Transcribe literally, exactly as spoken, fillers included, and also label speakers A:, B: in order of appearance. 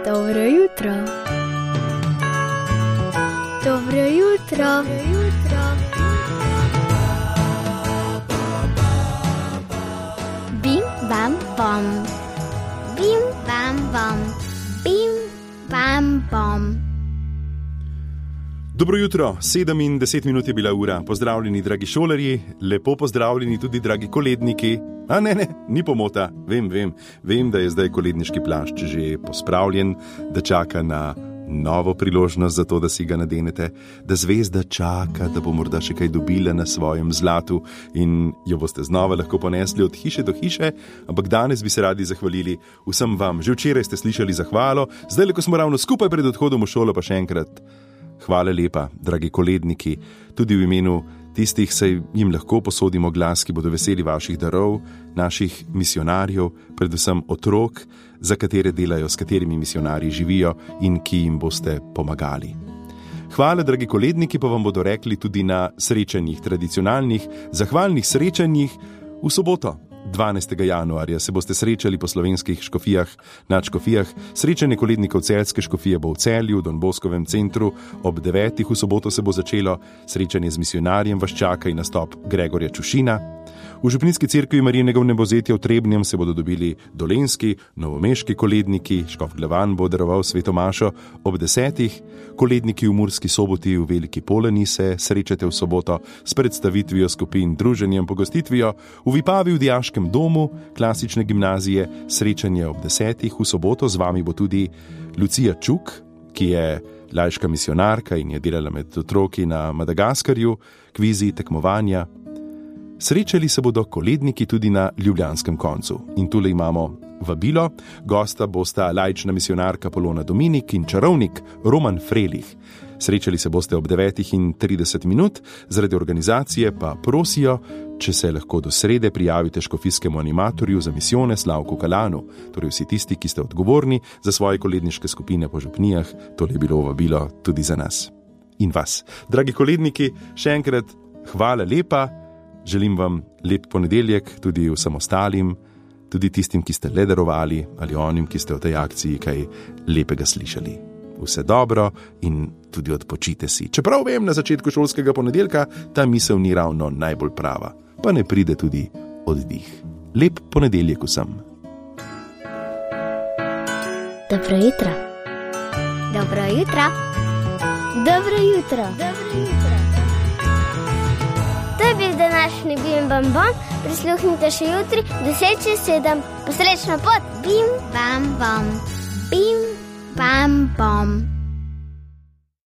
A: Dobro jutro. Dobro jutro. Dobro jutro. Bim, bam, bom. Bim, bam, bom. Bim, bam, bom.
B: Dobro jutro, sedem in deset minut je bila ura. Pozdravljeni, dragi šolarji, lepo pozdravljeni tudi dragi koledniki. A ne, ne, ni pomota, vem, vem, vem, da je zdaj koledniški plašč že pospravljen, da čaka na novo priložnost za to, da si ga nadenete, da zvezda čaka, da bo morda še kaj dobila na svojem zlatu in jo boste znova lahko ponesli od hiše do hiše, ampak danes bi se radi zahvalili vsem vam. Že včeraj ste slišali zahvalo, zdaj, ko smo ravno skupaj pred odhodom v šolo, pa še enkrat hvala lepa, dragi koledniki, tudi v imenu tistih saj jim lahko posodimo glas, ki bodo veseli vaših darov, naših misionarjev, predvsem otrok, za katere delajo, s katerimi misionarji živijo in ki jim boste pomagali. Hvala, dragi koledniki, pa vam bodo rekli tudi na srečanjih, tradicionalnih, zahvalnih srečanjih v soboto. dvanajstega januarja se boste srečali po slovenskih škofijah, nadškofijah. Srečanje kolednikov Celjske škofije bo v Celju, v Don Boskovem centru. Ob devetih v soboto se bo začelo srečanje z misionarjem, vas čaka in nastop Gregorja Čušina. V Župninski cerkvi Marijinega vnebozetja v Trebnjem se bodo dobili dolenjski, novomeški koledniki, škof Glevan bo daroval sveto mašo ob desetih, koledniki v Murski Soboti v Veliki Polani se srečate v soboto s predstavitvijo skupin, druženjem, pogostitvijo, v Vipavi v dijaškem domu klasične gimnazije srečanje ob desetih, v soboto z vami bo tudi Lucija Čuk, ki je laiška misionarka in je delala med otroki na Madagaskarju, kvizi, tekmovanja. Srečali se bodo koledniki tudi na ljubljanskem koncu. In tule imamo vabilo, gosta bosta laična misionarka Polona Dominik in čarovnik Roman Frelih. Srečali se boste ob devetih in trideset minut, zaradi organizacije pa prosijo, če se lahko do srede prijavite škofijskemu animatorju za misijone Slavku Kalanu, torej vsi tisti, ki ste odgovorni za svoje koledniške skupine po župnijah, tole je bilo vabilo tudi za nas in vas. Dragi koledniki, še enkrat hvala lepa. Želim vam lep ponedeljek, tudi vsem ostalim, tudi tistim, ki ste le darovali ali onim, ki ste v tej akciji kaj lepega slišali. Vse dobro in tudi odpočite si. Čeprav vem, na začetku šolskega ponedeljka ta misel ni ravno najbolj prava, pa ne pride tudi oddih. Lep ponedeljek vsem.
A: Dobro jutro. Dobro jutro. Dobro jutro. Dobro jutro. To je bil današnji Bim Bam Bom. Prisluhnite še jutri, deset čez sedem. Posrečno pot. Bim Bam Bom. Bim Bam Bom.